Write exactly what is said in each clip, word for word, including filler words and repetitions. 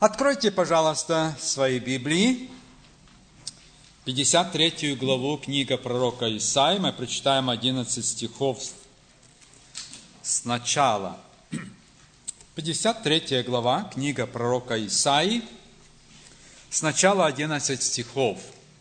Откройте, пожалуйста, свои Библии, пятьдесят третью главу книга пророка Исаии. Мы прочитаем одиннадцать стихов сначала. пятьдесят третья глава, книга пророка Исаии, сначала одиннадцать стихов.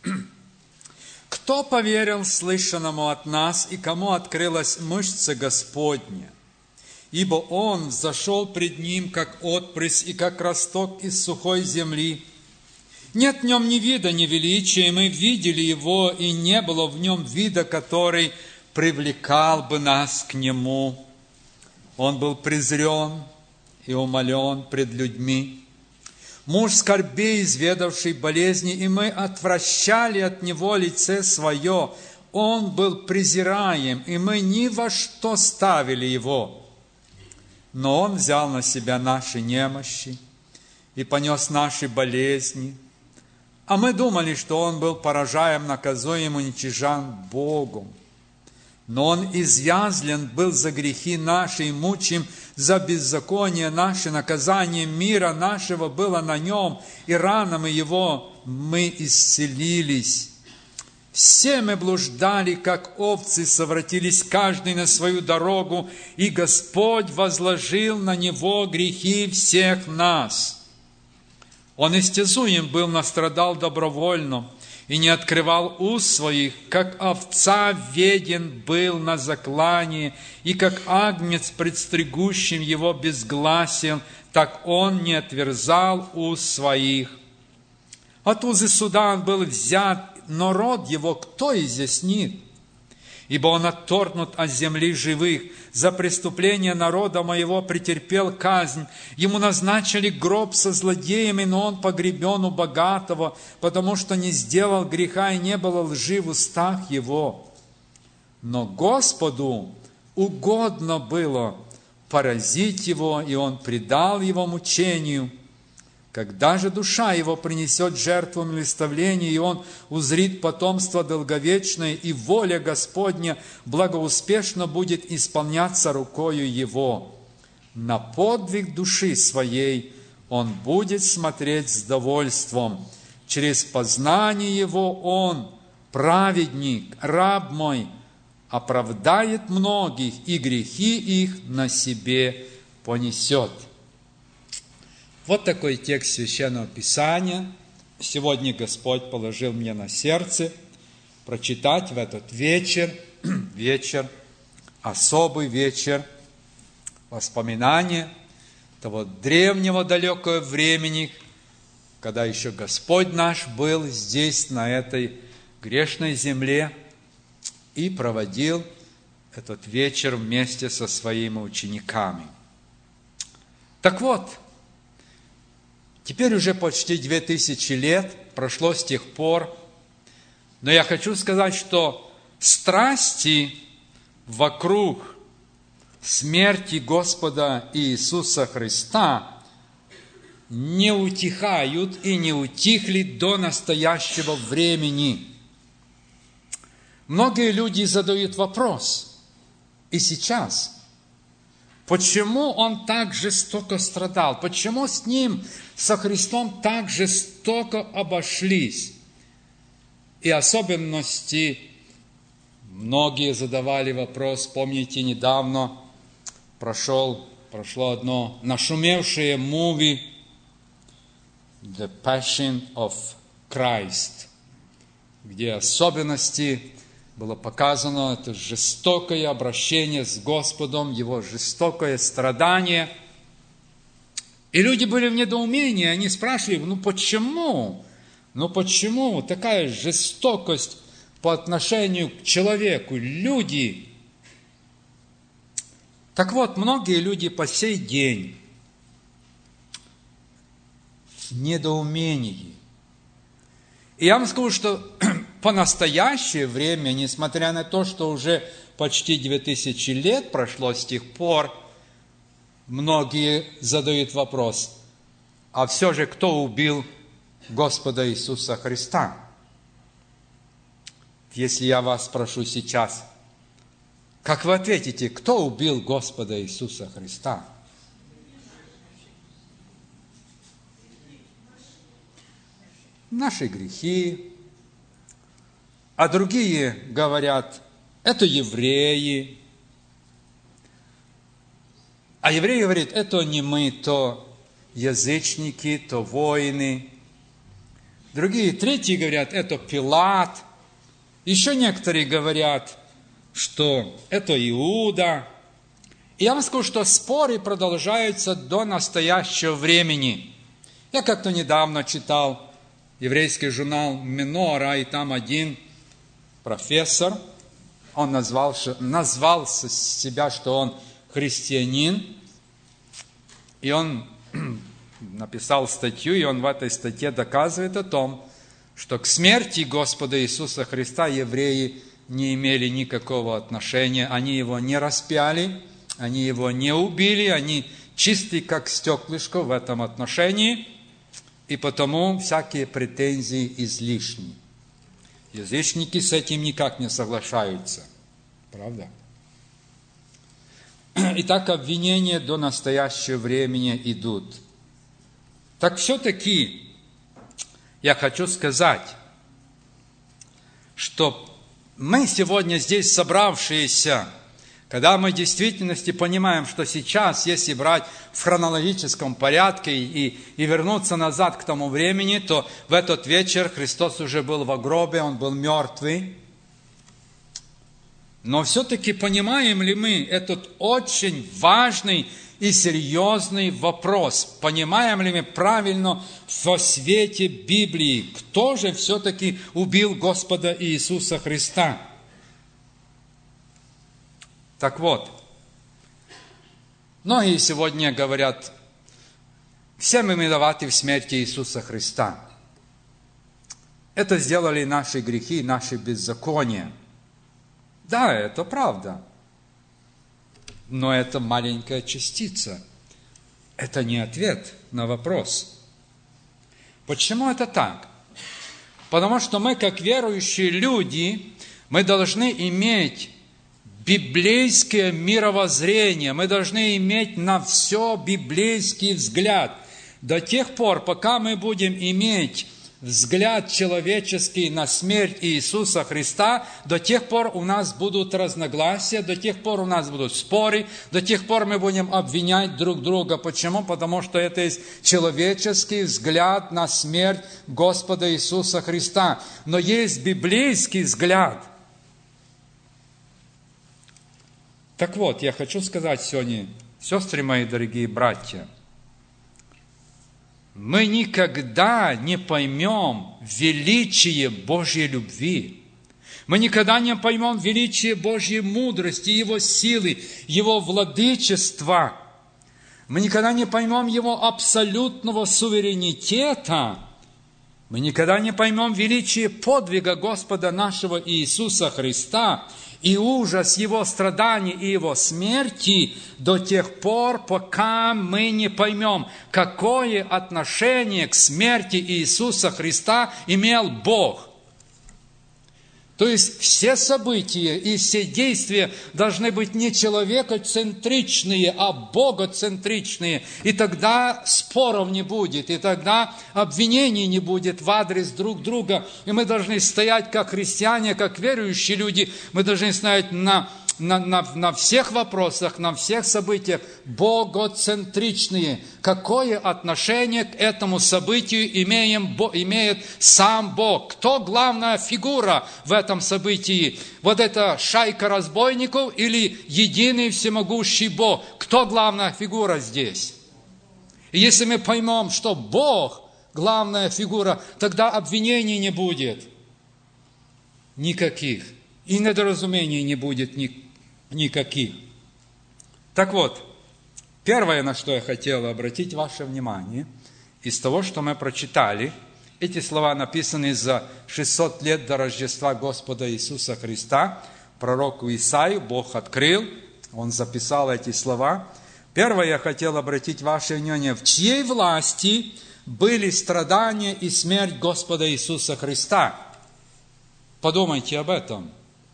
«Кто поверил слышанному от нас, и кому открылась мышца Господня? Ибо Он взошел пред Ним, как отпрыск и как росток из сухой земли. Нет в Нем ни вида, ни величия, и мы видели Его, и не было в Нем вида, который привлекал бы нас к Нему. Он был презрен и умолен пред людьми. Муж скорбей, изведавший болезни, и мы отвращали от Него лице Свое. Он был презираем, и мы ни во что ставили Его. Но Он взял на себя наши немощи и понес наши болезни. А мы думали, что Он был поражаем, наказуем, уничижан Богом. Но Он изъязлен был за грехи наши и мучим за беззаконие наше. Наказание мира нашего было на Нем, и ранами Его мы исцелились. Все мы блуждали, как овцы, совратились каждый на свою дорогу, и Господь возложил на Него грехи всех нас. Он истязуем был, настрадал добровольно, и не открывал уст своих, как овца веден был на заклании, и как агнец пред стригущим его безгласен, так он не отверзал уст своих. От узы суда он был взят, но род его кто изъяснит? Ибо он отторгнут от земли живых, за преступление народа моего претерпел казнь. Ему назначили гроб со злодеями, но он погребен у богатого, потому что не сделал греха и не было лжи в устах его. Но Господу угодно было поразить его, и он предал его мучению. Когда же душа его принесет жертву милостивления, и он узрит потомство долговечное, и воля Господня благоуспешно будет исполняться рукою его. На подвиг души своей он будет смотреть с довольством. Через познание его он, праведник, раб мой, оправдает многих, и грехи их на себе понесет». Вот такой текст Священного Писания. Сегодня Господь положил мне на сердце прочитать в этот вечер, вечер, особый вечер, воспоминания того древнего далекого времени, когда еще Господь наш был здесь, на этой грешной земле, и проводил этот вечер вместе со своими учениками. Так вот, теперь уже почти две тысячи лет прошло с тех пор, но я хочу сказать, что страсти вокруг смерти Господа Иисуса Христа не утихают и не утихли до настоящего времени. Многие люди задают вопрос, и сейчас – почему Он так жестоко страдал? Почему с Ним, со Христом, так жестоко обошлись? И особенности, многие задавали вопрос, помните, недавно прошел, прошло одно нашумевшее муви «The Passion of Christ», где особенности было показано это жестокое обращение с Господом, Его жестокое страдание. И люди были в недоумении, они спрашивали, ну почему? Ну почему такая жестокость по отношению к человеку? Люди. Так вот, многие люди по сей день в недоумении. И я вам скажу, что по настоящее время, несмотря на то, что уже почти две тысячи лет прошло с тех пор, многие задают вопрос, а все же кто убил Господа Иисуса Христа? Если я вас спрошу сейчас, как вы ответите, кто убил Господа Иисуса Христа? наши грехи, а другие говорят, это евреи. А еврей говорит, это не мы, то язычники, то воины. Другие, третьи говорят, это Пилат. Еще некоторые говорят, что это Иуда. И я вам скажу, что споры продолжаются до настоящего времени. Я как-то недавно читал еврейский журнал «Менора», и там один профессор, он назвал, назвал себя, что он христианин, и он написал статью, и он в этой статье доказывает о том, что к смерти Господа Иисуса Христа евреи не имели никакого отношения, они его не распяли, они его не убили, они чисты, как стеклышко в этом отношении, и потому всякие претензии излишни. Язычники с этим никак не соглашаются. Правда? Итак, обвинения до настоящего времени идут. Так все-таки я хочу сказать, что мы сегодня здесь собравшиеся, когда мы в действительности понимаем, что сейчас, если брать в хронологическом порядке и, и вернуться назад к тому времени, то в этот вечер Христос уже был в гробе, Он был мертвый. Но все-таки понимаем ли мы этот очень важный и серьезный вопрос? Понимаем ли мы правильно во свете Библии, кто же все-таки убил Господа Иисуса Христа? Так вот, многие сегодня говорят, все мы виноваты в смерти Иисуса Христа. Это сделали наши грехи, наши беззакония. Да, это правда. Но это маленькая частица. Это не ответ на вопрос. Почему это так? Потому что мы, как верующие люди, мы должны иметь библейское мировоззрение, мы должны иметь на все библейский взгляд. До тех пор, пока мы будем иметь взгляд человеческий на смерть Иисуса Христа, до тех пор у нас будут разногласия, до тех пор у нас будут споры, до тех пор мы будем обвинять друг друга. Почему? Потому что это есть человеческий взгляд на смерть Господа Иисуса Христа. Но есть библейский взгляд. Так вот, я хочу сказать сегодня, сестры мои, дорогие братья, мы никогда не поймем величие Божьей любви. Мы никогда не поймем величие Божьей мудрости, Его силы, Его владычества. Мы никогда не поймем Его абсолютного суверенитета. Мы никогда не поймем величие подвига Господа нашего Иисуса Христа и ужас Его страданий и Его смерти до тех пор, пока мы не поймем, какое отношение к смерти Иисуса Христа имел Бог. То есть все события и все действия должны быть не человекоцентричные, а богоцентричные. И тогда споров не будет, и тогда обвинений не будет в адрес друг друга. И мы должны стоять как христиане, как верующие люди, мы должны стоять на, на, на, на всех вопросах, на всех событиях богоцентричные. Какое отношение к этому событию имеем, имеет сам Бог? Кто главная фигура в этом событии? Вот эта шайка разбойников или единый всемогущий Бог? Кто главная фигура здесь? И если мы поймем, что Бог главная фигура, тогда обвинений не будет никаких. И недоразумений не будет ни, никаких. Так вот, первое, на что я хотел обратить ваше внимание, из того, что мы прочитали, эти слова написаны за шестьсот лет до Рождества Господа Иисуса Христа, пророку Исаию Бог открыл, он записал эти слова. Первое, я хотел обратить ваше внимание, в чьей власти были страдания и смерть Господа Иисуса Христа? Подумайте об этом.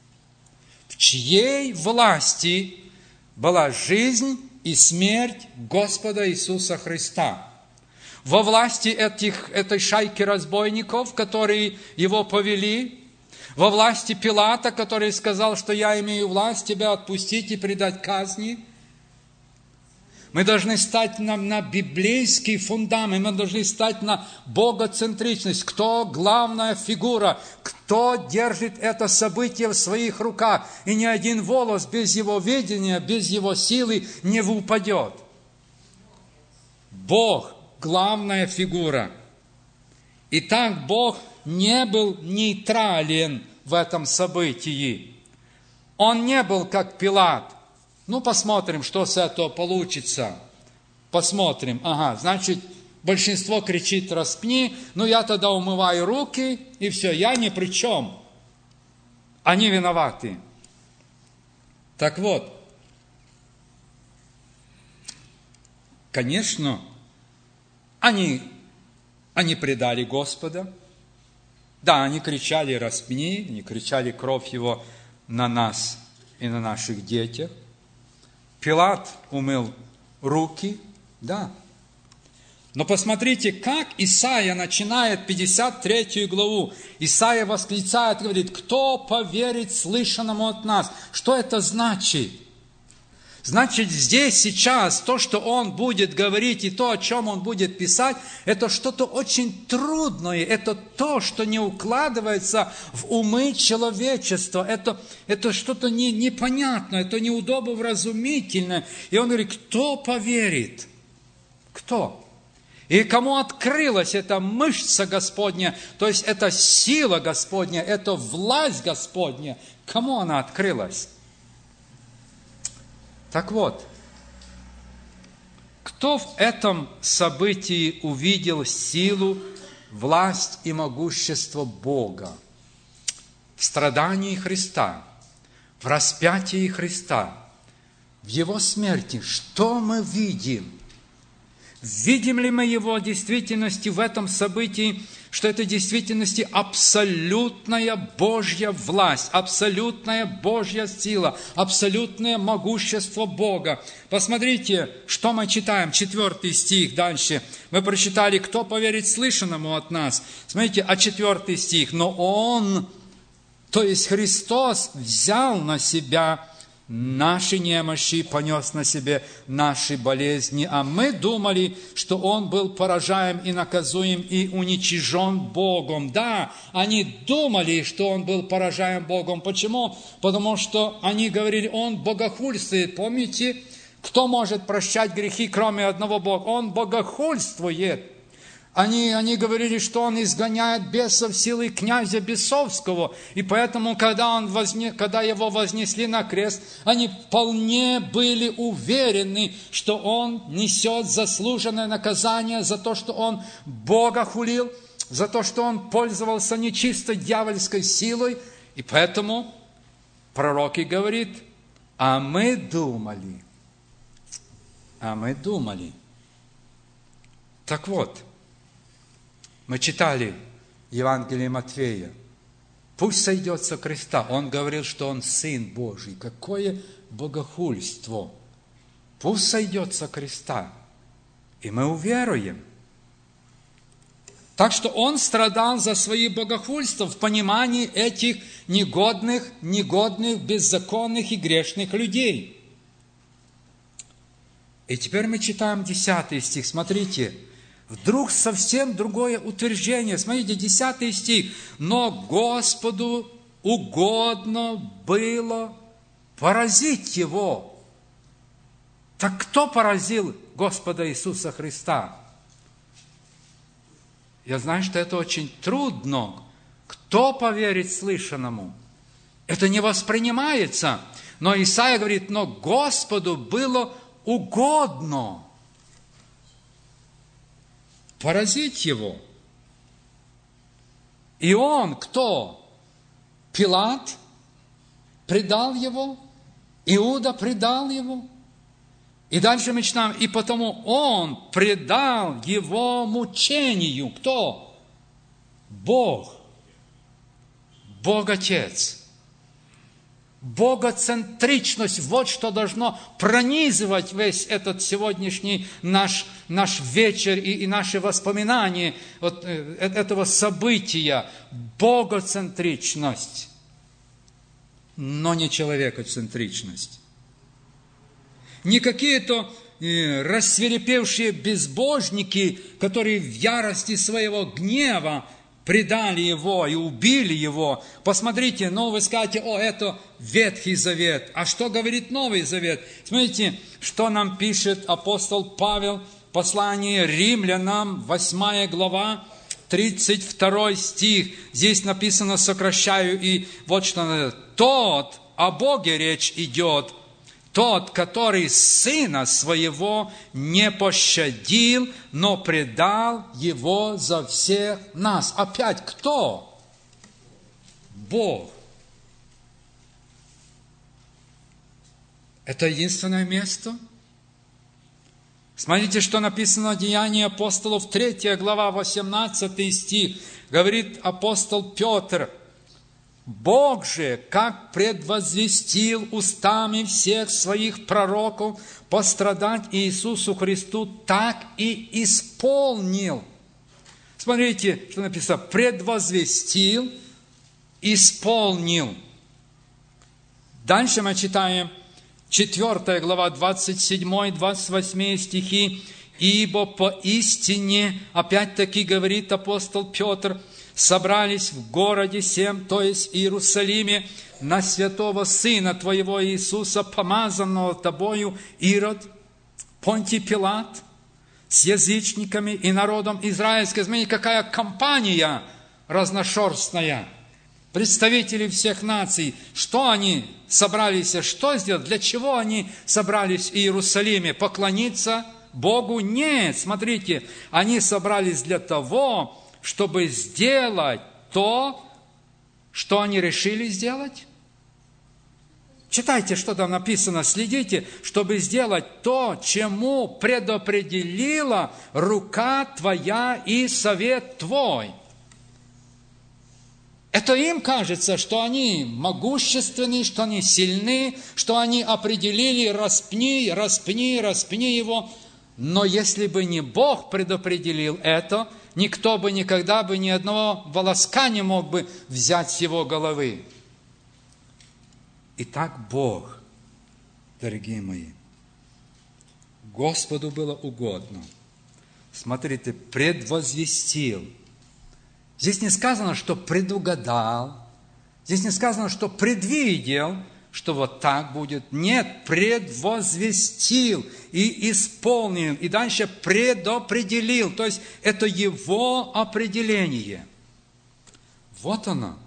В чьей власти была жизнь и смерть Господа Иисуса Христа? во власти этих, этой шайки разбойников, которые его повели, во власти Пилата, который сказал, что я имею власть тебя отпустить и предать казни. Мы должны стать на, на библейский фундамент, мы должны стать на богоцентричность. Кто главная фигура, кто держит это событие в своих руках. И ни один волос без его ведения, без его силы не упадет. Бог – главная фигура. Итак, Бог не был нейтрален в этом событии. Он не был как Пилат. Ну, посмотрим, что с этого получится. Посмотрим. Ага, значит, большинство кричит «распни», ну, я тогда умываю руки, и все, я ни при чем. Они виноваты. Так вот, конечно, они, они предали Господа. Да, они кричали «распни», они кричали «кровь Его на нас и на наших детях». Пилат умыл руки, да. Но посмотрите, как Исаия начинает пятьдесят третью главу. Исаия восклицает, говорит, кто поверит слышанному от нас? Что это значит? Значит, здесь, сейчас, то, что он будет говорить, и то, о чем он будет писать, это что-то очень трудное, это то, что не укладывается в умы человечества, это, это что-то не, непонятное, это неудобовразумительное. И он говорит, кто поверит? Кто? И кому открылась эта мышца Господня, то есть эта сила Господня, эта власть Господня, кому она открылась? Так вот, кто в этом событии увидел силу, власть и могущество Бога? В страдании Христа, в распятии Христа, в Его смерти. Что мы видим? Видим ли мы Его действительности в этом событии, что это в действительности абсолютная Божья власть, абсолютная Божья сила, абсолютное могущество Бога. Посмотрите, что мы читаем, четвертый стих дальше. Мы прочитали, кто поверит слышанному от нас. Смотрите, а четвертый стих. Но Он, то есть Христос, взял на себя наши немощи, понес на себе наши болезни, а мы думали, что Он был поражаем и наказуем и уничижен Богом. Да, они думали, что Он был поражаем Богом. Почему? Потому что они говорили, Он богохульствует. Помните, кто может прощать грехи, кроме одного Бога? Он богохульствует. Они, они говорили, что он изгоняет бесов силой князя бесовского. И поэтому, когда, он возне, когда его вознесли на крест, они вполне были уверены, что он несет заслуженное наказание за то, что он Бога хулил, за то, что он пользовался нечистой дьявольской силой. И поэтому пророк и говорит, а мы думали, а мы думали. Так вот, мы читали Евангелие Матфея. Пусть сойдет со креста. Он говорил, что Он Сын Божий. Какое богохульство. Пусть сойдет со креста. И мы уверуем. Так что Он страдал за свои богохульства в понимании этих негодных, негодных, беззаконных и грешных людей. И теперь мы читаем десятый стих. Смотрите. Вдруг совсем другое утверждение. Смотрите, десятый стих. Но Господу угодно было поразить Его. Так кто поразил Господа Иисуса Христа? Я знаю, что это очень трудно. Кто поверит слышанному? Это не воспринимается. Но Исаия говорит, но Господу было угодно поразить Его. И Он кто? Пилат предал Его? Иуда предал Его? И дальше мы читаем, и потому Он предал Его мучению. Кто? Бог. Бог Отец. Богоцентричность, вот что должно пронизывать весь этот сегодняшний наш, наш вечер и, и наши воспоминания вот, э, этого события. Богоцентричность, но не человекоцентричность. Не какие-то э, рассвирепевшие безбожники, которые в ярости своего гнева предали его и убили его. Посмотрите, ну вы скажете, о, это Ветхий Завет. А что говорит Новый Завет? Смотрите, что нам пишет апостол Павел, послание Римлянам, восьмая глава, тридцать второй стих. Здесь написано, сокращаю, и вот что. Тот, о Боге речь идет, тот, который Сына Своего не пощадил, но предал Его за всех нас. Опять кто? Бог. Это единственное место? Смотрите, что написано в Деянии апостолов, третья глава, восемнадцатый стих. Говорит апостол Петр: Бог же, как предвозвестил устами всех своих пророков пострадать Иисусу Христу, так и исполнил. Смотрите, что написано. Предвозвестил, исполнил. Дальше мы читаем четвёртая глава, двадцать седьмой двадцать восьмой стихи. Ибо поистине, опять-таки говорит апостол Петр, собрались в городе сем, то есть Иерусалиме, на святого Сына Твоего Иисуса, помазанного Тобою, Ирод, Понтий Пилат, с язычниками и народом израильским. Смотрите, какая компания разношерстная. Представители всех наций. Что они собрались, что сделать? Для чего они собрались в Иерусалиме? Поклониться Богу? Нет, смотрите, они собрались для того, чтобы сделать то, что они решили сделать. Читайте, что там написано, следите, чтобы сделать то, чему предопределила рука Твоя и совет Твой. Это им кажется, что они могущественны, что они сильны, что они определили, распни, распни, распни его. Но если бы не Бог предопределил это, никто бы никогда бы ни одного волоска не мог бы взять с его головы. Итак, Бог, дорогие мои, Господу было угодно. Смотрите, предвозвестил. Здесь не сказано, что предугадал. Здесь не сказано, что предвидел, что вот так будет. Нет, предвозвестил и исполнил. И дальше предопределил. То есть, это его определение. Вот оно.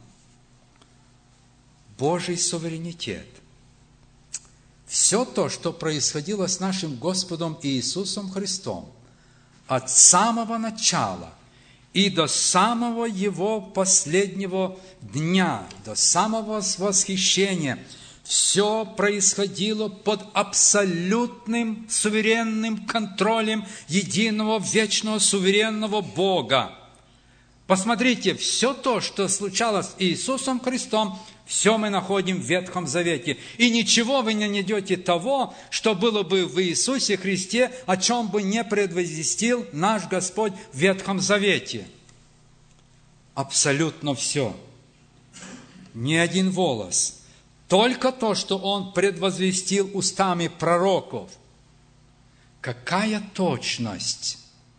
Божий суверенитет. Все то, что происходило с нашим Господом Иисусом Христом, от самого начала и до самого Его последнего дня, до самого восхищения, все происходило под абсолютным суверенным контролем единого вечного суверенного Бога. Посмотрите, все то, что случалось с Иисусом Христом, все мы находим в Ветхом Завете. И ничего вы не найдете того, что было бы в Иисусе Христе, о чем бы не предвозвестил наш Господь в Ветхом Завете. Абсолютно все. Ни один волос. Только то, что Он предвозвестил устами пророков. Какая точность!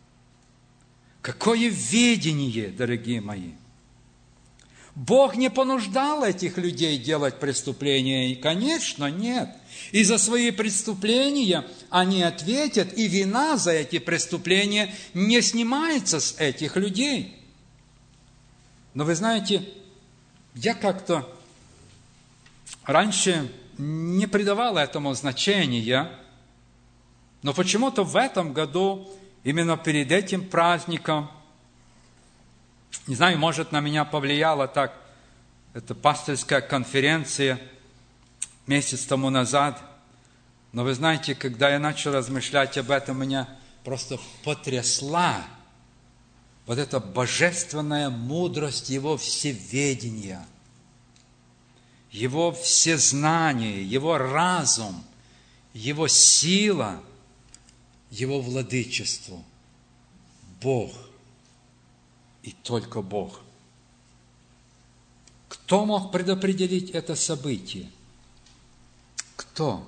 Какое видение, дорогие мои! Бог не понуждал этих людей делать преступления? И, конечно, нет. И за свои преступления они ответят, и вина за эти преступления не снимается с этих людей. Но вы знаете, я как-то раньше не придавал этому значения, но почему-то в этом году, именно перед этим праздником, не знаю, может, на меня повлияла так эта пастырская конференция месяц тому назад, но вы знаете, когда я начал размышлять об этом, меня просто потрясла вот эта божественная мудрость Его всеведения. Его всезнание, Его разум, Его сила, Его владычество. Бог и только Бог. Кто мог предопределить это событие? Кто?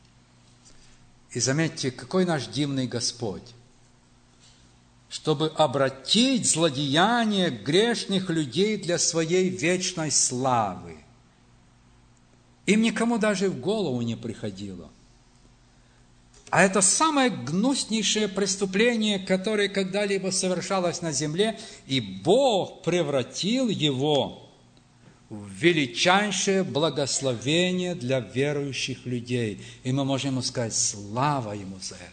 И заметьте, какой наш дивный Господь. Чтобы обратить злодеяния грешных людей для своей вечной славы. Им никому даже в голову не приходило. А это самое гнуснейшее преступление, которое когда-либо совершалось на земле, и Бог превратил его в величайшее благословение для верующих людей. И мы можем ему сказать: слава Ему за это.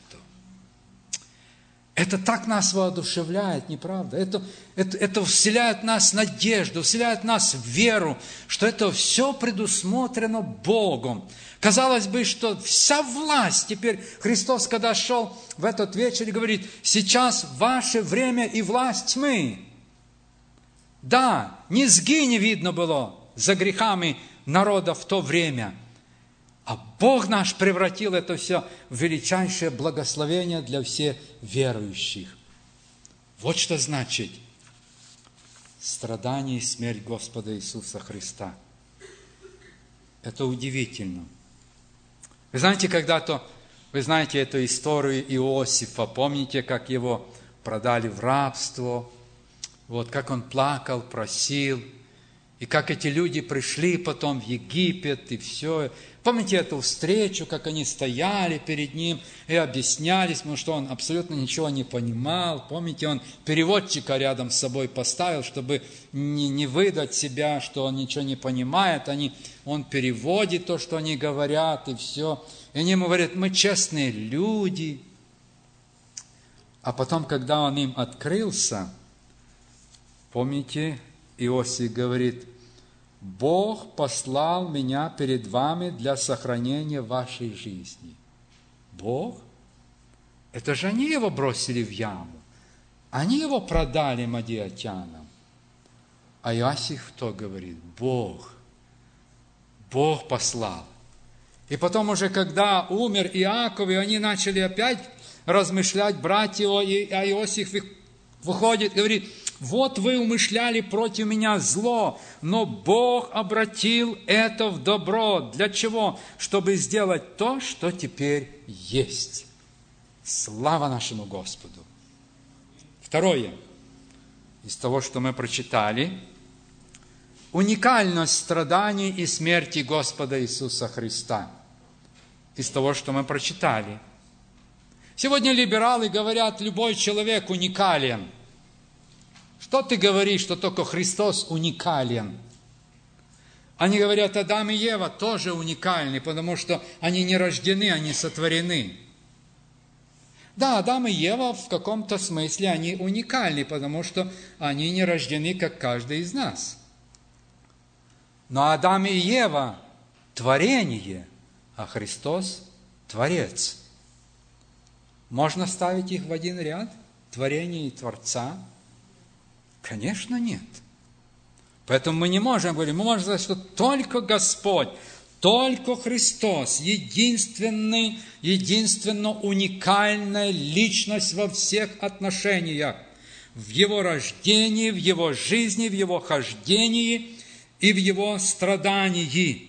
Это так нас воодушевляет, не правда? Это, это, это вселяет в нас надежду, вселяет в нас веру, что это все предусмотрено Богом. Казалось бы, что вся власть, теперь Христос, когда шел в этот вечер, говорит: сейчас ваше время и власть тьмы. Да, низги не видно было за грехами народа в то время. А Бог наш превратил это все в величайшее благословение для всех верующих. Вот что значит страдание и смерть Господа Иисуса Христа. Это удивительно. Вы знаете, когда-то, вы знаете эту историю Иосифа, помните, как его продали в рабство, вот как он плакал, просил, и как эти люди пришли потом в Египет, и все. Помните эту встречу, как они стояли перед ним и объяснялись, потому что он абсолютно ничего не понимал. Помните, он переводчика рядом с собой поставил, чтобы не, не выдать себя, что он ничего не понимает. Они, он переводит то, что они говорят, и все. И они ему говорят: мы честные люди. А потом, когда он им открылся, помните, Иосиф говорит: Бог послал меня перед вами для сохранения вашей жизни. Бог? Это же они его бросили в яму. Они его продали мадиатянам. А Иосиф кто говорит? Бог. Бог послал. И потом уже, когда умер Иаков, и они начали опять размышлять, братья его, и Иосиф выходит и говорит: вот вы умышляли против меня зло, но Бог обратил это в добро. Для чего? Чтобы сделать то, что теперь есть. Слава нашему Господу. Второе. Из того, что мы прочитали, уникальность страданий и смерти Господа Иисуса Христа. Из того, что мы прочитали. Сегодня либералы говорят: любой человек уникален. Что ты говоришь, что только Христос уникален? Они говорят: Адам и Ева тоже уникальны, потому что они не рождены, они сотворены. Да, Адам и Ева в каком-то смысле они уникальны, потому что они не рождены, как каждый из нас. Но Адам и Ева – творение, а Христос – Творец. Можно ставить их в один ряд? Творение и Творца? Конечно, нет. Поэтому мы не можем говорить, мы можем сказать, что только Господь, только Христос, единственный, единственно уникальная личность во всех отношениях, в Его рождении, в Его жизни, в Его хождении и в Его страдании.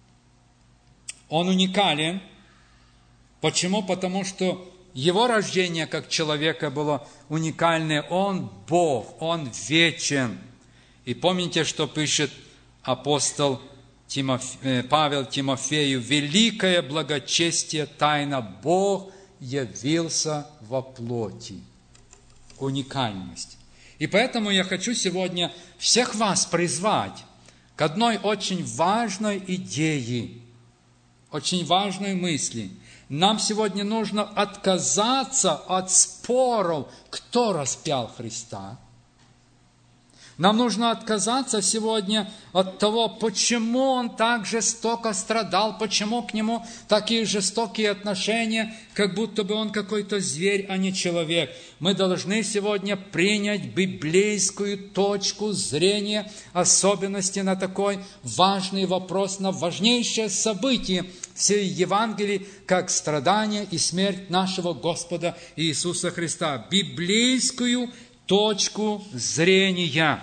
Он уникален. Почему? Потому что Его рождение как человека было уникальное. Он Бог, Он вечен. И помните, что пишет апостол Тимофе, Павел Тимофею: великое благочестие тайна, Бог явился во плоти. Уникальность. И поэтому я хочу сегодня всех вас призвать к одной очень важной идее, очень важной мысли. Нам сегодня нужно отказаться от споров, кто распял Христа. Нам нужно отказаться сегодня от того, почему он так жестоко страдал, почему к нему такие жестокие отношения, как будто бы он какой-то зверь, а не человек. Мы должны сегодня принять библейскую точку зрения, особенности на такой важный вопрос, на важнейшее событие всей Евангелии, как страдание и смерть нашего Господа Иисуса Христа. Библейскую точку зрения.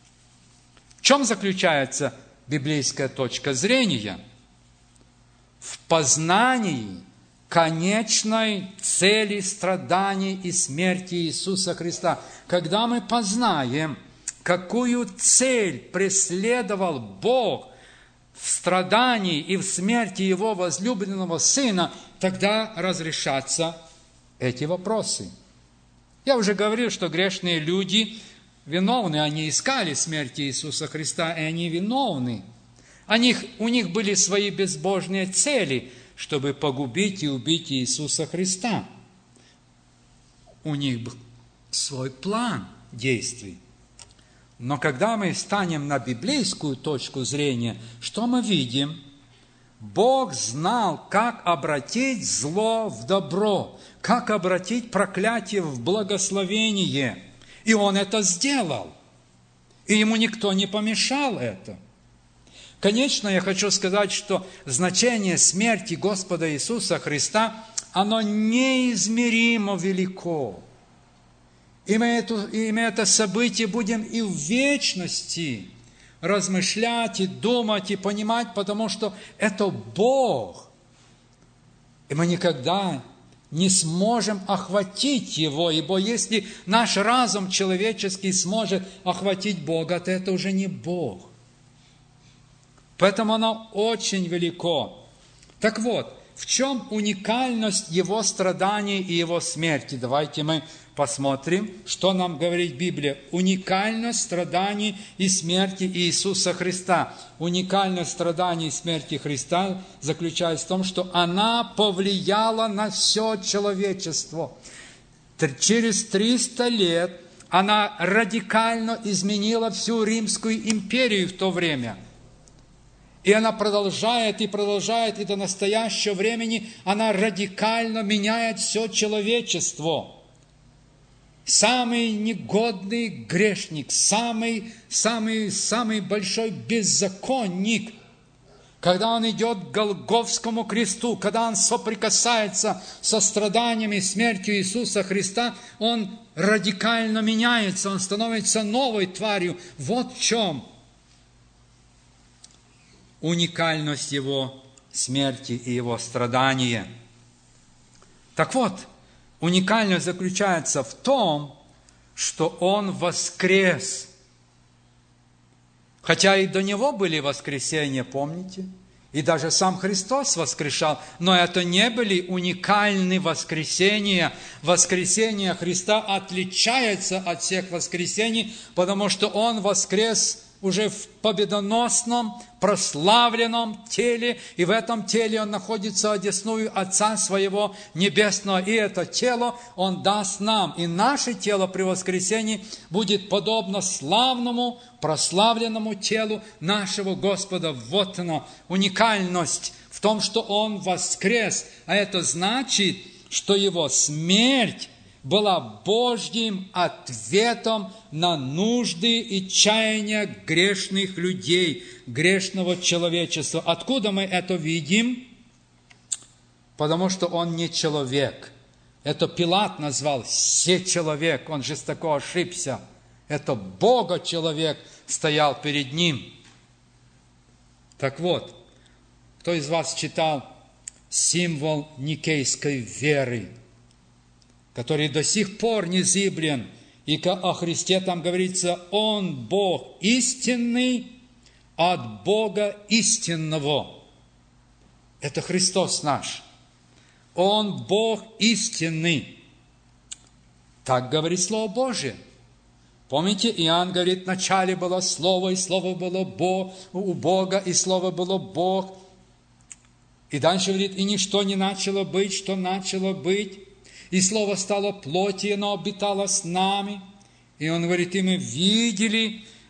В чем заключается библейская точка зрения? В познании конечной цели страданий и смерти Иисуса Христа. Когда мы познаем, какую цель преследовал Бог в страдании и в смерти Его возлюбленного Сына, тогда разрешатся эти вопросы. Я уже говорил, что грешные люди виновны, они искали смерти Иисуса Христа, и они виновны. У них, у них были свои безбожные цели, чтобы погубить и убить Иисуса Христа. У них был свой план действий. Но когда мы станем на библейскую точку зрения, что мы видим? Бог знал, как обратить зло в добро, как обратить проклятие в благословение. И Он это сделал. И Ему никто не помешал это. Конечно, я хочу сказать, что значение смерти Господа Иисуса Христа, оно неизмеримо велико. И мы, это, и мы это событие будем и в вечности размышлять, и думать, и понимать, потому что это Бог. И мы никогда не сможем охватить Его, ибо если наш разум человеческий сможет охватить Бога, то это уже не Бог. Поэтому оно очень велико. Так вот, в чем уникальность Его страданий и Его смерти? Давайте мы посмотрим, что нам говорит Библия. Уникальность страданий и смерти Иисуса Христа. Уникальность страданий и смерти Христа заключается в том, что она повлияла на все человечество. Через триста лет она радикально изменила всю Римскую империю в то время. И она продолжает и продолжает, и до настоящего времени она радикально меняет все человечество. Самый негодный грешник, самый, самый, самый большой беззаконник, когда он идет к Голгофскому кресту, когда он соприкасается со страданиями и смертью Иисуса Христа, он радикально меняется, он становится новой тварью. Вот в чем уникальность Его смерти и Его страдания. Так вот, уникальность заключается в том, что Он воскрес. Хотя и до Него были воскресения, помните? И даже сам Христос воскрешал. Но это не были уникальные воскресения. Воскресение Христа отличается от всех воскресений, потому что Он воскрес уже в победоносном, прославленном теле, и в этом теле Он находится одесную Отца Своего Небесного. И это тело Он даст нам. И наше тело при воскресении будет подобно славному, прославленному телу нашего Господа. Вот оно, уникальность в том, что Он воскрес. А это значит, что Его смерть была Божьим ответом на нужды и чаяния грешных людей, грешного человечества. Откуда мы это видим? Потому что Он не человек. Это Пилат назвал «се-человек», он жестоко ошибся. Это Бога-человек стоял перед Ним. Так вот, кто из вас читал символ никейской веры, который до сих пор незыблен, и о Христе там говорится, Он Бог истинный от Бога истинного. Это Христос наш. Он Бог истинный. Так говорит Слово Божие. Помните, Иоанн говорит, в начале было Слово, и Слово было Бог, у Бога, и Слово было Бог. И дальше говорит, и ничто не начало быть, что начало быть. И Слово стало плотью, и оно обитало с нами. И Он говорит, и мы видели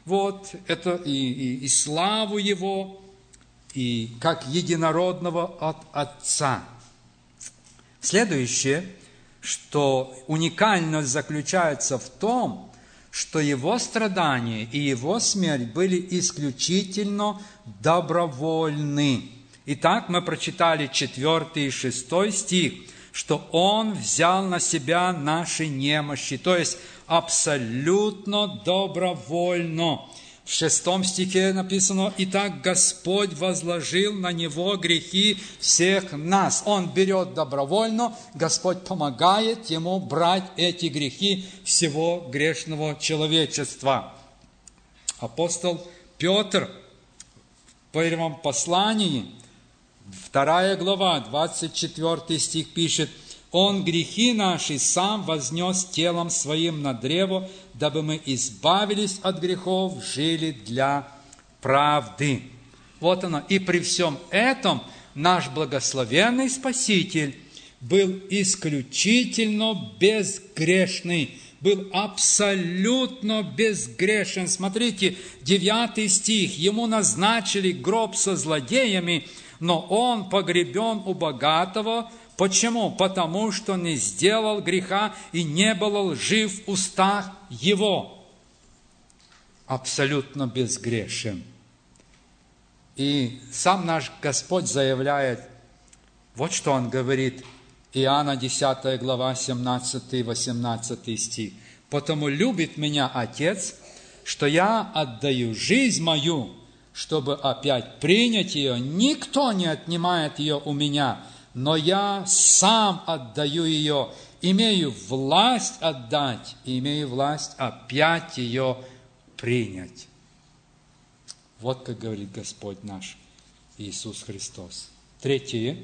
вот это и, и, и славу Его, и как единородного от Отца. Следующее, что уникальность заключается в том, что Его страдания и Его смерть были исключительно добровольны. Итак, мы прочитали четвертый и шестой стих, что Он взял на себя наши немощи, то есть абсолютно добровольно. В шестом стихе написано: «Итак, Господь возложил на Него грехи всех нас». Он берет добровольно, Господь помогает Ему брать эти грехи всего грешного человечества. Апостол Петр в первом послании, вторая глава, двадцать четвёртый стих пишет: «Он грехи наши сам вознес телом Своим на древо, дабы мы избавились от грехов, жили для правды». Вот оно. И при всем этом наш благословенный Спаситель был исключительно безгрешный, был абсолютно безгрешен. Смотрите, девятый стих. «Ему назначили гроб со злодеями, но он погребен у богатого». Почему? Потому что не сделал греха и не было лжи в устах его. Абсолютно безгрешен. И сам наш Господь заявляет, вот что Он говорит, Иоанна десятая глава, семнадцатый и восемнадцатый стих. «Потому любит меня Отец, что я отдаю жизнь мою, чтобы опять принять ее. Никто не отнимает ее у меня, но я сам отдаю ее, имею власть отдать, и имею власть опять ее принять». Вот как говорит Господь наш Иисус Христос. Третье.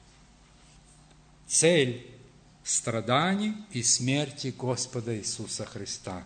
Цель страданий и смерти Господа Иисуса Христа.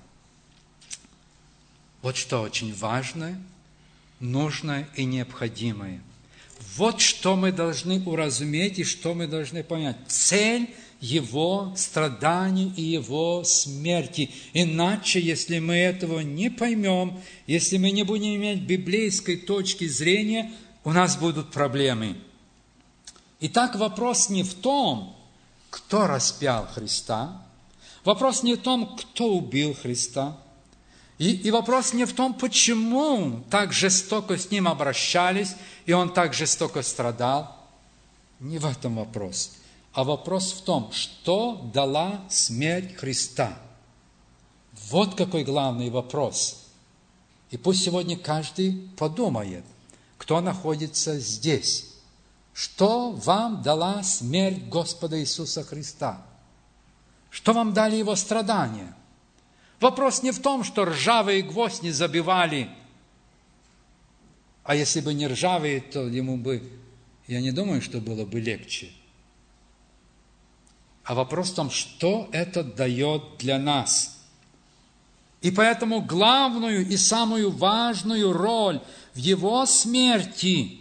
Вот что очень важное, нужное и необходимое. Вот что мы должны уразуметь и что мы должны понять. Цель Его страданий и Его смерти. Иначе, если мы этого не поймем, если мы не будем иметь библейской точки зрения, у нас будут проблемы. Итак, вопрос не в том, кто распял Христа. Вопрос не в том, кто убил Христа. И, и вопрос не в том, почему так жестоко с Ним обращались, и Он так жестоко страдал. Не в этом вопрос. А вопрос в том, что дала смерть Христа. Вот какой главный вопрос. И пусть сегодня каждый подумает, кто находится здесь. Что вам дала смерть Господа Иисуса Христа? Что вам дали Его страдания? Вопрос не в том, что ржавые гвозди забивали. А если бы не ржавые, то ему бы, я не думаю, что было бы легче. А вопрос в том, что это дает для нас. И поэтому главную и самую важную роль в Его смерти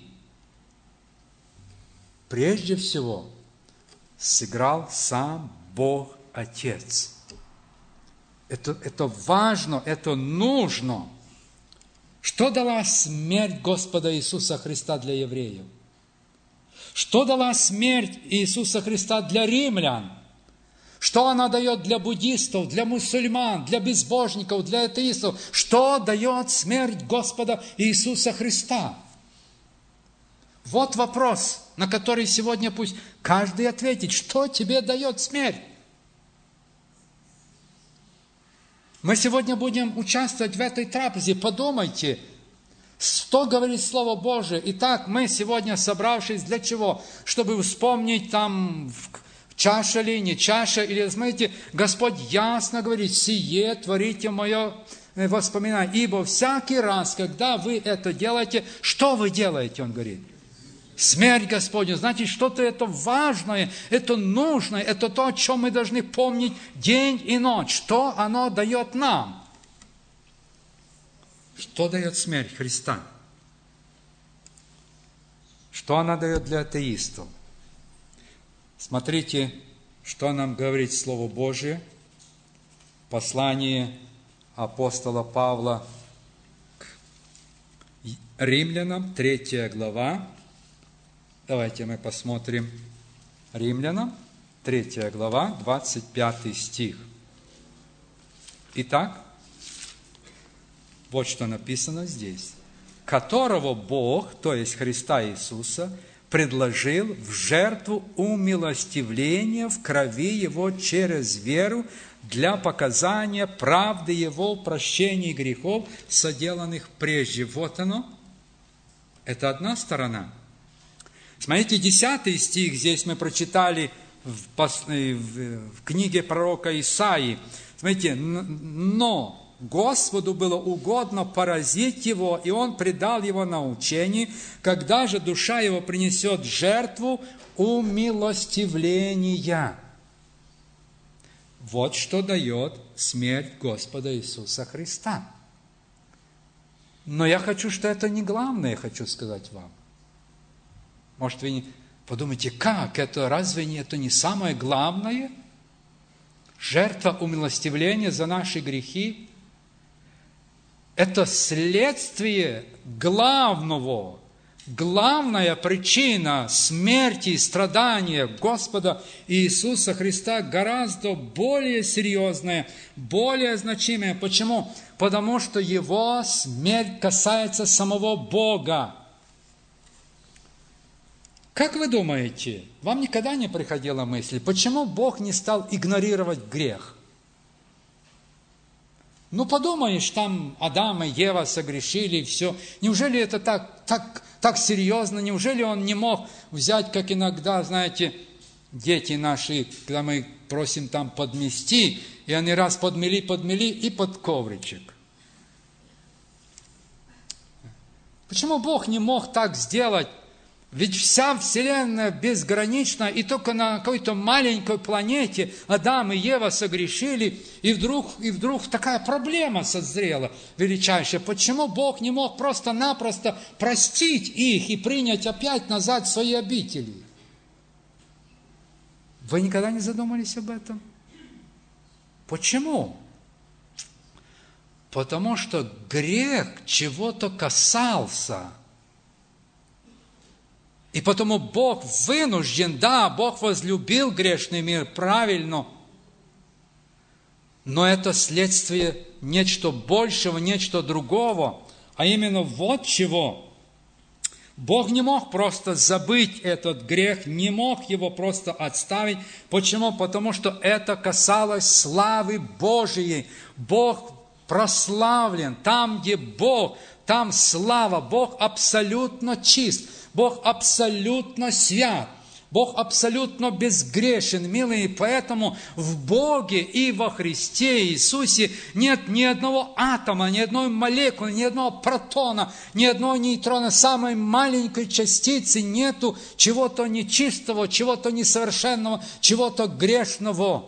прежде всего сыграл сам Бог Отец. Это, это важно, это нужно. Что дала смерть Господа Иисуса Христа для евреев? Что дала смерть Иисуса Христа для римлян? Что она дает для буддистов, для мусульман, для безбожников, для атеистов? Что дает смерть Господа Иисуса Христа? Вот вопрос, на который сегодня пусть каждый ответит. Что тебе дает смерть? Мы сегодня будем участвовать в этой трапезе. Подумайте, что говорит Слово Божие. Итак, мы сегодня, собравшись, для чего? Чтобы вспомнить там, чаша ли, не чаша. Или, знаете, Господь ясно говорит, сие творите мое воспоминание. Ибо всякий раз, когда вы это делаете, что вы делаете, Он говорит? Смерть Господня, значит, что-то это важное, это нужное, это то, о чем мы должны помнить день и ночь. Что оно дает нам? Что дает смерть Христа? Что она дает для атеистов? Смотрите, что нам говорит Слово Божие, послание апостола Павла Римлянам, третья глава. Давайте мы посмотрим. Римлянам, третья глава, двадцать пятый стих. Итак, вот что написано здесь. «Которого Бог, то есть Христа Иисуса, предложил в жертву умилостивления в крови Его через веру для показания правды Его в прощении грехов, соделанных прежде». Вот оно. Это одна сторона. Смотрите, десятый стих здесь мы прочитали в, в книге пророка Исаии. Смотрите, «Но Господу было угодно поразить его, и Он предал его научению, когда же душа его принесет жертву умилостивления». Вот что дает смерть Господа Иисуса Христа. Но я хочу, что это не главное, я хочу сказать вам. Может, вы подумаете, как это, разве не, это не самое главное? Жертва умилостивления за наши грехи – это следствие главного, главная причина смерти и страдания Господа Иисуса Христа гораздо более серьезная, более значимая. Почему? Потому что Его смерть касается самого Бога. Как вы думаете, вам никогда не приходила мысль, почему Бог не стал игнорировать грех? Ну, подумаешь, там Адам и Ева согрешили, и все. Неужели это так, так, так серьезно? Неужели Он не мог взять, как иногда, знаете, дети наши, когда мы просим там подмести, и они раз подмели, подмели, и под ковричек. Почему Бог не мог так сделать? Ведь вся Вселенная безгранична, и только на какой-то маленькой планете Адам и Ева согрешили, и вдруг, и вдруг такая проблема созрела величайшая. Почему Бог не мог просто-напросто простить их и принять опять назад свои обители? Вы никогда не задумались об этом? Почему? Потому что грех чего-то касался. И потому Бог вынужден, да, Бог возлюбил грешный мир, правильно, но это следствие нечто большего, нечто другого, а именно вот чего. Бог не мог просто забыть этот грех, не мог его просто отставить. Почему? Потому что это касалось славы Божией. Бог прославлен. Там, где Бог, там слава. Бог абсолютно чист. Бог абсолютно свят. Бог абсолютно безгрешен, милые. Поэтому в Боге и во Христе Иисусе нет ни одного атома, ни одной молекулы, ни одного протона, ни одного нейтрона, самой маленькой частицы нету чего-то нечистого, чего-то несовершенного, чего-то грешного.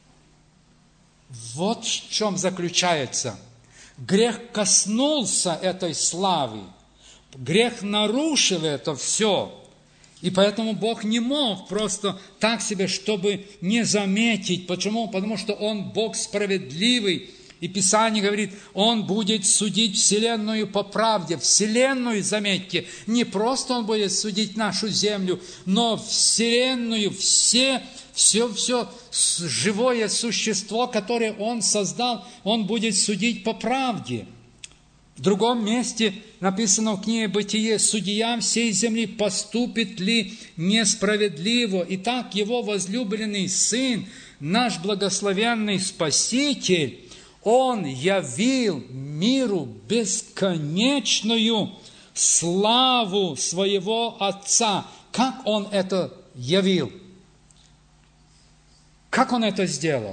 Вот в чем заключается. Грех коснулся этой славы. Грех нарушил это все. И поэтому Бог не мог просто так себе, чтобы не заметить. Почему? Потому что Он Бог справедливый. И Писание говорит, Он будет судить вселенную по правде. Вселенную, заметьте, не просто Он будет судить нашу землю, но вселенную, все, все, все живое существо, которое Он создал, Он будет судить по правде. В другом месте написано в книге «Бытие», «Судья всей земли поступит ли несправедливо? Итак, Его возлюбленный Сын, наш благословенный Спаситель, Он явил миру бесконечную славу Своего Отца». Как Он это явил? Как Он это сделал?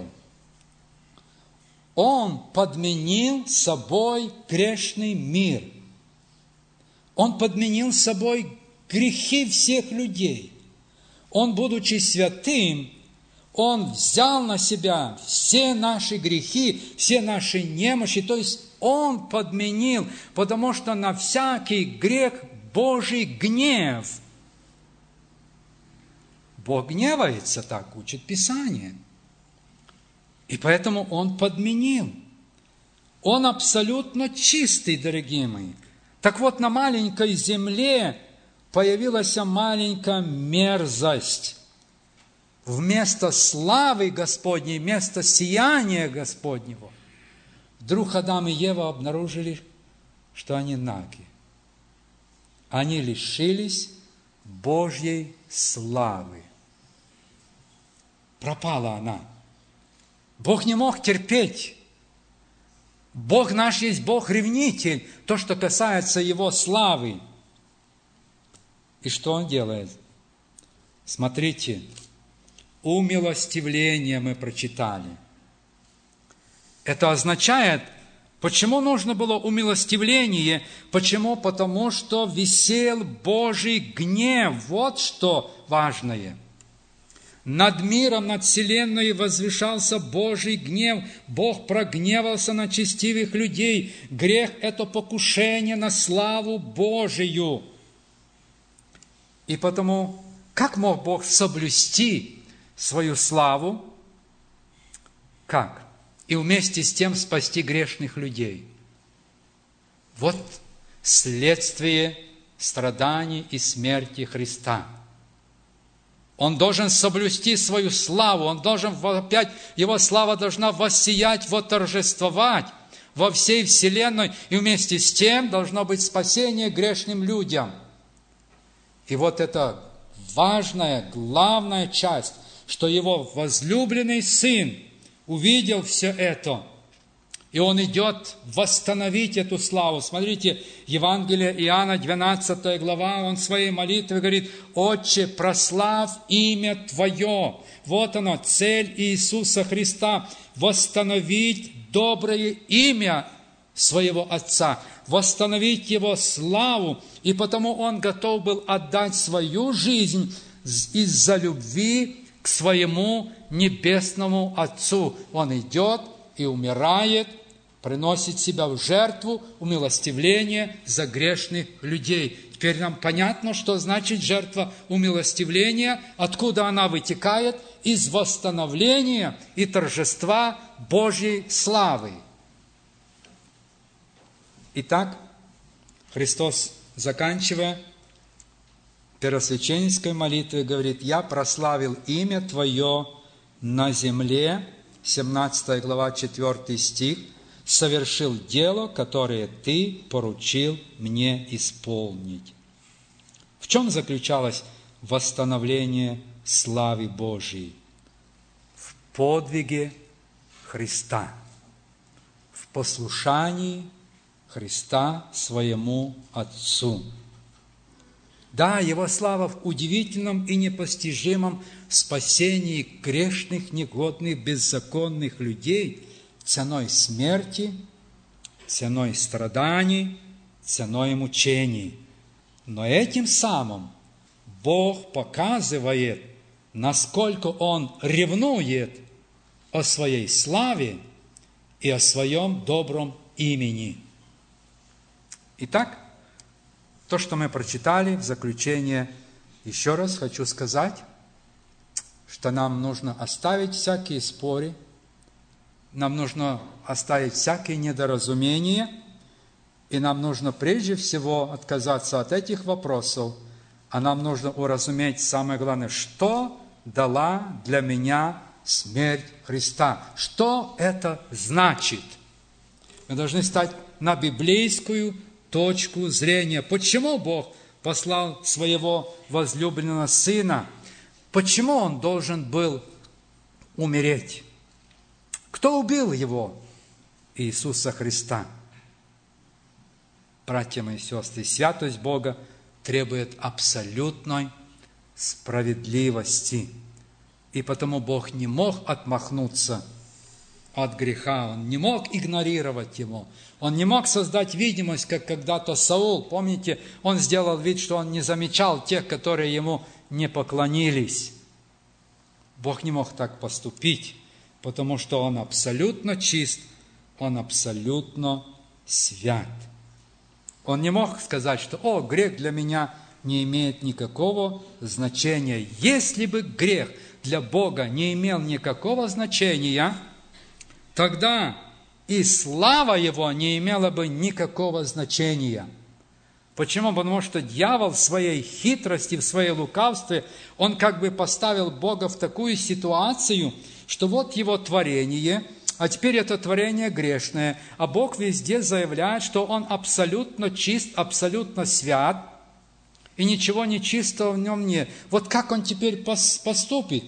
Он подменил собой грешный мир. Он подменил собой грехи всех людей. Он, будучи святым, Он взял на себя все наши грехи, все наши немощи. То есть Он подменил, потому что на всякий грех Божий гнев. Бог гневается, так учит Писание. И поэтому Он подменил. Он абсолютно чистый, дорогие мои. Так вот, на маленькой земле появилась маленькая мерзость. Вместо славы Господней, вместо сияния Господнего, вдруг Адам и Ева обнаружили, что они наги. Они лишились Божьей славы. Пропала она. Бог не мог терпеть. Бог наш есть Бог-ревнитель, то, что касается Его славы. И что Он делает? Смотрите, умилостивление мы прочитали. Это означает, почему нужно было умилостивление? Почему? Потому что висел Божий гнев. Вот что важное. Над миром, над вселенной возвышался Божий гнев. Бог прогневался на честивых людей. Грех – это покушение на славу Божию. И потому, как мог Бог соблюсти свою славу? Как? И вместе с тем спасти грешных людей. Вот следствие страданий и смерти Христа. Он должен соблюсти свою славу, он должен опять, его слава должна воссиять, восторжествовать во всей вселенной, и вместе с тем должно быть спасение грешным людям. И вот это важная, главная часть, что его возлюбленный Сын увидел все это, и он идет восстановить эту славу. Смотрите, Евангелие Иоанна, двенадцатая глава, он в своей молитве говорит: «Отче, прославь имя Твое». Вот оно, цель Иисуса Христа – восстановить доброе имя своего Отца, восстановить Его славу, и потому Он готов был отдать свою жизнь из-за любви к своему небесному Отцу. Он идет и умирает, приносит себя в жертву, умилостивление за грешных людей. Теперь нам понятно, что значит жертва умилостивления, откуда она вытекает: из восстановления и торжества Божьей славы. Итак, Христос, заканчивая первосвященнической молитвой, говорит: «Я прославил имя Твое на земле», семнадцатая глава, четвёртый стих, «совершил дело, которое Ты поручил мне исполнить». В чем заключалось восстановление славы Божией? В подвиге Христа, в послушании Христа своему Отцу. Да, Его слава в удивительном и непостижимом спасении грешных, негодных, беззаконных людей ценой смерти, ценой страданий, ценой мучений. Но этим самым Бог показывает, насколько Он ревнует о своей славе и о своем добром имени. Итак, то, что мы прочитали в заключение, еще раз хочу сказать, что нам нужно оставить всякие споры, нам нужно оставить всякие недоразумения, и нам нужно прежде всего отказаться от этих вопросов, а нам нужно уразуметь самое главное, что дала для меня смерть Христа. Что это значит? Мы должны стать на библейскую точку зрения. Почему Бог послал своего возлюбленного Сына? Почему Он должен был умереть? Кто убил Его? Иисуса Христа. Братья мои и сестры, святость Бога требует абсолютной справедливости. И потому Бог не мог отмахнуться от греха, Он не мог игнорировать его. Он не мог создать видимость, как когда-то Саул. Помните, он сделал вид, что он не замечал тех, которые ему не поклонились. Бог не мог так поступить, потому что Он абсолютно чист, Он абсолютно свят. Он не мог сказать, что «О, грех для меня не имеет никакого значения». Если бы грех для Бога не имел никакого значения, тогда и слава Его не имела бы никакого значения. Почему? Потому что дьявол в своей хитрости, в своей лукавстве, он как бы поставил Бога в такую ситуацию, что вот его творение, а теперь это творение грешное, а Бог везде заявляет, что Он абсолютно чист, абсолютно свят, и ничего нечистого в нем нет. Вот как Он теперь поступит?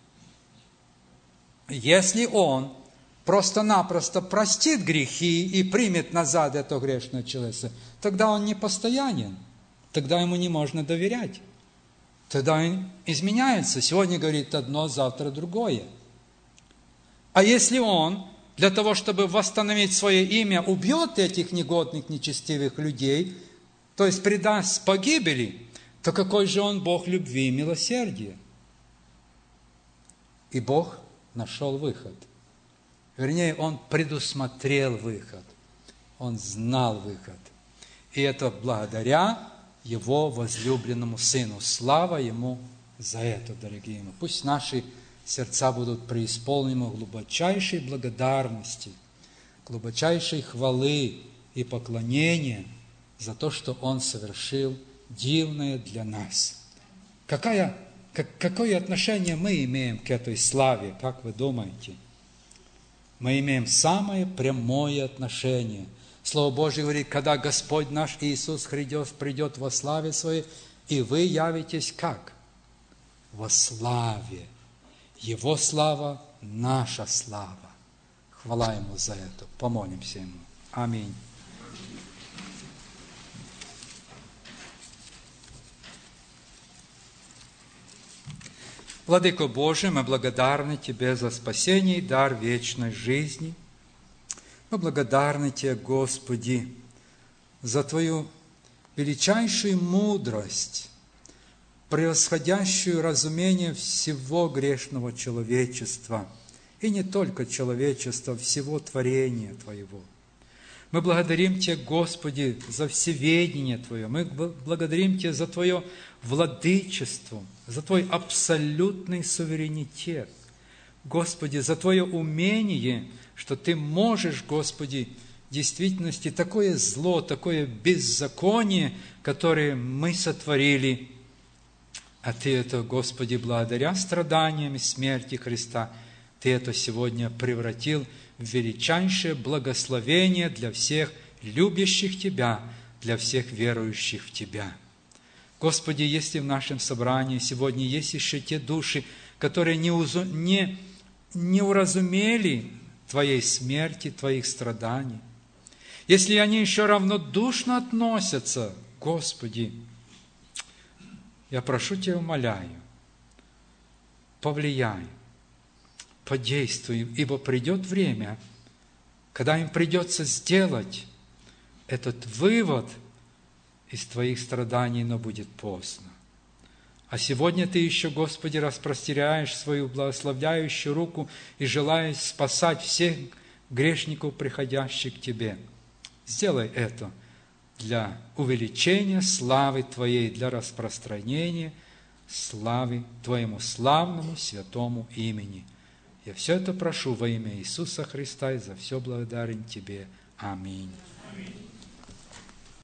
Если Он просто-напросто простит грехи и примет назад это грешное человечество, тогда он не постоянен, тогда ему не можно доверять. Тогда он изменяется. Сегодня говорит одно, завтра другое. А если он для того, чтобы восстановить свое имя, убьет этих негодных, нечестивых людей, то есть предаст погибели, то какой же он Бог любви и милосердия? И Бог нашел выход. Вернее, Он предусмотрел выход. Он знал выход. И это благодаря Его возлюбленному Сыну. Слава Ему за это, дорогие мои. Пусть наши сердца будут преисполнены глубочайшей благодарности, глубочайшей хвалы и поклонения за то, что Он совершил дивное для нас. Какая, как, какое отношение мы имеем к этой славе, как вы думаете? Мы имеем самое прямое отношение. Слово Божье говорит, когда Господь наш Иисус Христос придет во славе Своей, и вы явитесь как? Во славе. Его слава – наша слава. Хвала Ему за это. Помолимся Ему. Аминь. Владыко Божий, мы благодарны Тебе за спасение и дар вечной жизни. Мы благодарны Тебе, Господи, за Твою величайшую мудрость, превосходящую разумение всего грешного человечества, и не только человечества, всего творения Твоего. Мы благодарим Тебя, Господи, за всеведение Твое. Мы благодарим Тебя за Твое владычество, за Твой абсолютный суверенитет. Господи, за Твое умение, что Ты можешь, Господи, в действительности такое зло, такое беззаконие, которое мы сотворили, а Ты это, Господи, благодаря страданиям и смерти Христа, Ты это сегодня превратил в величайшее благословение для всех любящих Тебя, для всех верующих в Тебя. Господи, если в нашем собрании сегодня есть еще те души, которые не, узу, не, не уразумели Твоей смерти, Твоих страданий, если они еще равнодушно относятся, Господи, я прошу Тебя, умоляю, повлияй, подействуй, ибо придет время, когда им придется сделать этот вывод из Твоих страданий, но будет поздно. А сегодня Ты еще, Господи, распростираешь свою благословляющую руку и желаешь спасать всех грешников, приходящих к Тебе. Сделай это для увеличения славы Твоей, для распространения славы Твоему славному святому имени. Я все это прошу во имя Иисуса Христа и за все благодарен Тебе. Аминь. Аминь.